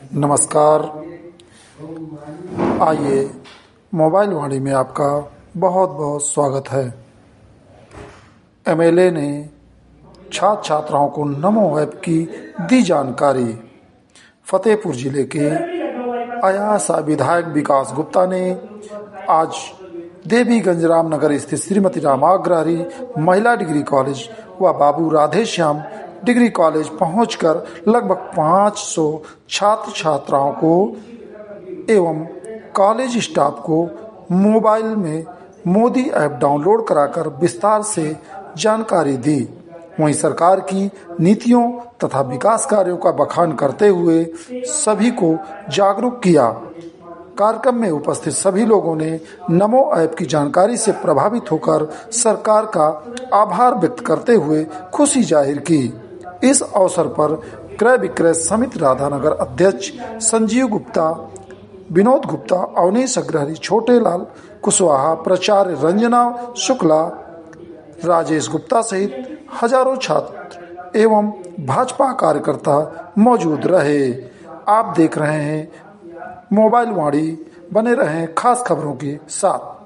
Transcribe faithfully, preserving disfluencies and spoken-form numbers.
नमस्कार। आइए मोबाइल वाणी में आपका बहुत बहुत स्वागत है। एमएलए ने छात्र छात्राओं को नमो ऐप की दी जानकारी। फतेहपुर जिले के अयासा विधायक विकास गुप्ता ने आज देवीगंज रामनगर स्थित श्रीमती रामाग्रही महिला डिग्री कॉलेज व बाबू राधेश्याम डिग्री कॉलेज पहुंचकर लगभग पाँच सौ छात्र छात्राओं को एवं कॉलेज स्टाफ को मोबाइल में मोदी ऐप डाउनलोड कराकर विस्तार से जानकारी दी। वहीं सरकार की नीतियों तथा विकास कार्यों का बखान करते हुए सभी को जागरूक किया। कार्यक्रम में उपस्थित सभी लोगों ने नमो ऐप की जानकारी से प्रभावित होकर सरकार का आभार व्यक्त करते हुए खुशी जाहिर की। इस अवसर पर क्रय विक्रय समिति राधानगर अध्यक्ष संजीव गुप्ता, विनोद गुप्ता, अवनीश अग्रहरी, छोटे लाल कुशवाहा, प्राचार्य रंजना शुक्ला, राजेश गुप्ता सहित हजारों छात्र एवं भाजपा कार्यकर्ता मौजूद रहे। आप देख रहे हैं मोबाइल वाणी, बने रहें खास खबरों के साथ।